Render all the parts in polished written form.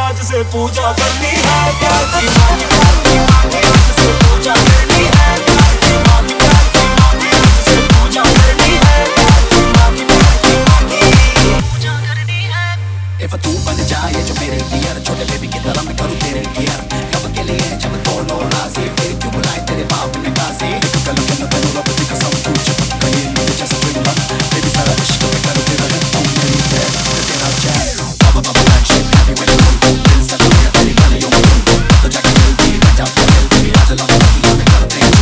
आज से पूजा करनी है प्यार की माँ की, प्यार की माँ की आज से पूजा करनी है प्यार की माँ की, प्यार की माँ की आज से पूजा करनी है प्यार की माँ की, प्यार की माँ की पूजा करनी है। If तू बन जाए जो मेरे डियर, छोटे बेबी की तरह मैं करूँ तेरे केयर, कब के लिए जब दोनों राजी, फिर क्यों बुलाए तेरे बाप ने गाजी, कल के न करूँ रब की कसम तू चिपक गई मेरे जैसा कोई लग, बेबी सारा इश्क में करूँ तेरा है तू मेरी है तेरा चैन, बाबा बाबा फ्लैगशिप हैवी वेल कूल, दिल से गया तेरी गलियों में तो जाके मिलती बजा के मिलती आज लगा में करते हैं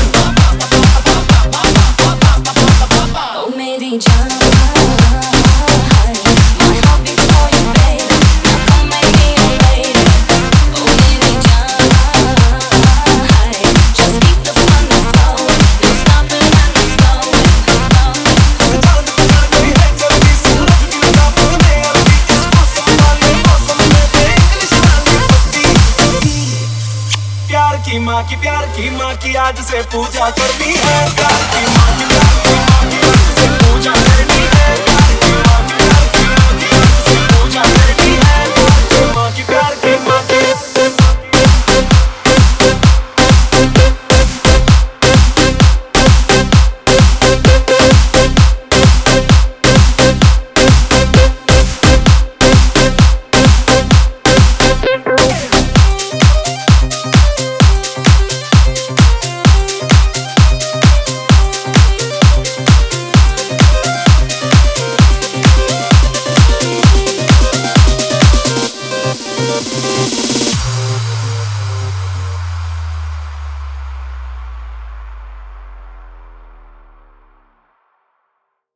ओ मेरी जान प्यार की माँ की आज से पूजा करनी है प्यार की माँ की, प्यार की माँ की आज से पूजा करनी है प्यार की माँ की, प्यार की माँ की आज से पूजा करनी है प्यार की माँ की, प्यार की माँ की।